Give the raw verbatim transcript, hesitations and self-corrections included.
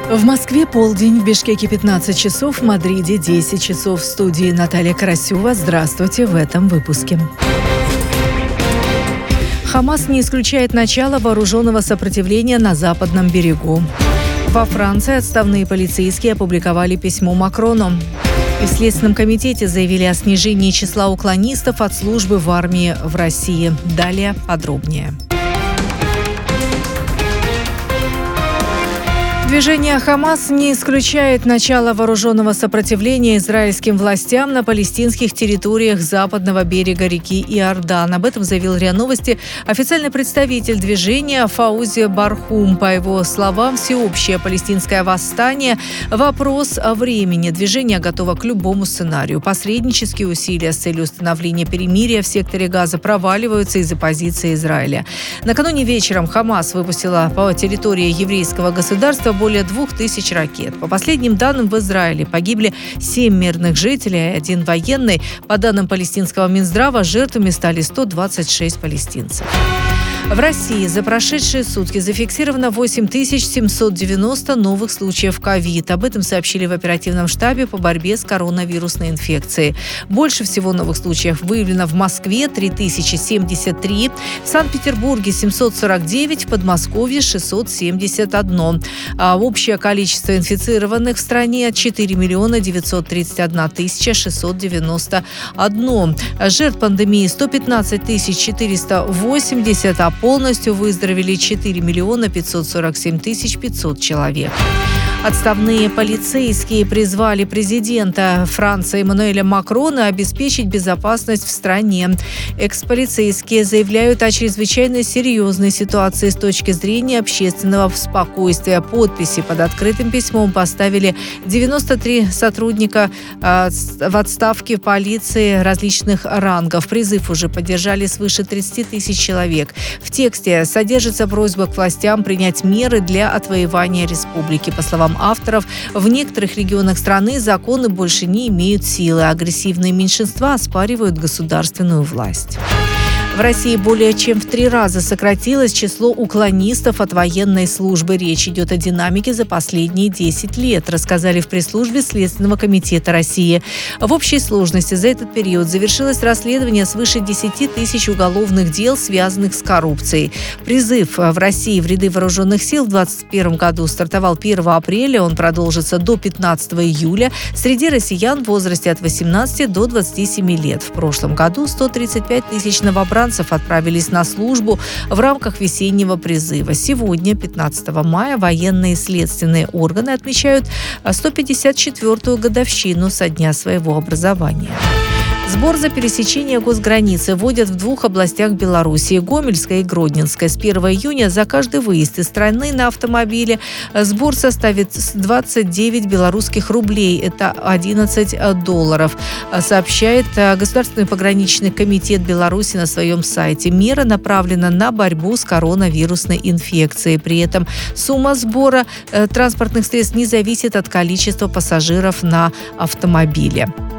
В Москве полдень, в Бишкеке пятнадцать часов, в Мадриде десять часов. В студии Наталья Карасева. Здравствуйте в этом выпуске. Хамас не исключает начало вооруженного сопротивления на западном берегу. Во Франции отставные полицейские опубликовали письмо Макрону. И в Следственном комитете заявили о снижении числа уклонистов от службы в армии в России. Далее подробнее. Движение «Хамас» не исключает начало вооруженного сопротивления израильским властям на палестинских территориях западного берега реки Иордан. Об этом заявил РИА Новости официальный представитель движения Фаузи Бархум. По его словам, всеобщее палестинское восстание – вопрос о времени. Движение готово к любому сценарию. Посреднические усилия с целью установления перемирия в секторе Газа проваливаются из-за позиции Израиля. Накануне вечером «Хамас» выпустила по территории еврейского государства более двух тысяч ракет. По последним данным, в Израиле погибли семь мирных жителей и один военный. По данным палестинского Минздрава, жертвами стали сто двадцать шесть палестинцев. В России за прошедшие сутки зафиксировано восемь тысяч семьсот девяносто новых случаев ковид. Об этом сообщили в оперативном штабе по борьбе с коронавирусной инфекцией. Больше всего новых случаев выявлено в Москве – три тысячи семьдесят три, в Санкт-Петербурге – семьсот сорок девять, в Подмосковье – шестьсот семьдесят один. А общее количество инфицированных в стране – четыре миллиона девятьсот тридцать одна тысяча шестьсот девяносто один. Жертв пандемии – сто пятнадцать тысяч четыреста восемьдесят, а полностью выздоровели четыре миллиона пятьсот сорок семь тысяч пятьсот человек. Отставные полицейские призвали президента Франции Эммануэля Макрона обеспечить безопасность в стране. Экс-полицейские заявляют о чрезвычайно серьезной ситуации с точки зрения общественного спокойствия. Подписи под открытым письмом поставили девяносто три сотрудника э, в отставке полиции различных рангов. Призыв уже поддержали свыше тридцати тысяч человек. В тексте содержится просьба к властям принять меры для отвоевания республики. По словам авторов, в некоторых регионах страны законы больше не имеют силы. Агрессивные меньшинства оспаривают государственную власть. В России более чем в три раза сократилось число уклонистов от военной службы. Речь идет о динамике за последние десять лет, рассказали в пресс-службе Следственного комитета России. В общей сложности за этот период завершилось расследование свыше десяти тысяч уголовных дел, связанных с коррупцией. Призыв в России в ряды вооруженных сил в две тысячи двадцать первом году стартовал первого апреля. Он продолжится до пятнадцатого июля среди россиян в возрасте от восемнадцати до двадцати семи лет. В прошлом году сто тридцать пять тысяч новобранцев отправились на службу в рамках весеннего призыва. Сегодня, пятнадцатого мая, военные и следственные органы отмечают сто пятьдесят четвёртую годовщину со дня своего образования. Сбор за пересечение госграницы вводят в двух областях Белоруссии – Гомельской и Гродненской. С первого июня за каждый выезд из страны на автомобиле сбор составит двадцать девять белорусских рублей. Это одиннадцать долларов, сообщает Государственный пограничный комитет Беларуси на своем сайте. Мера направлена на борьбу с коронавирусной инфекцией. При этом сумма сбора транспортных средств не зависит от количества пассажиров на автомобиле.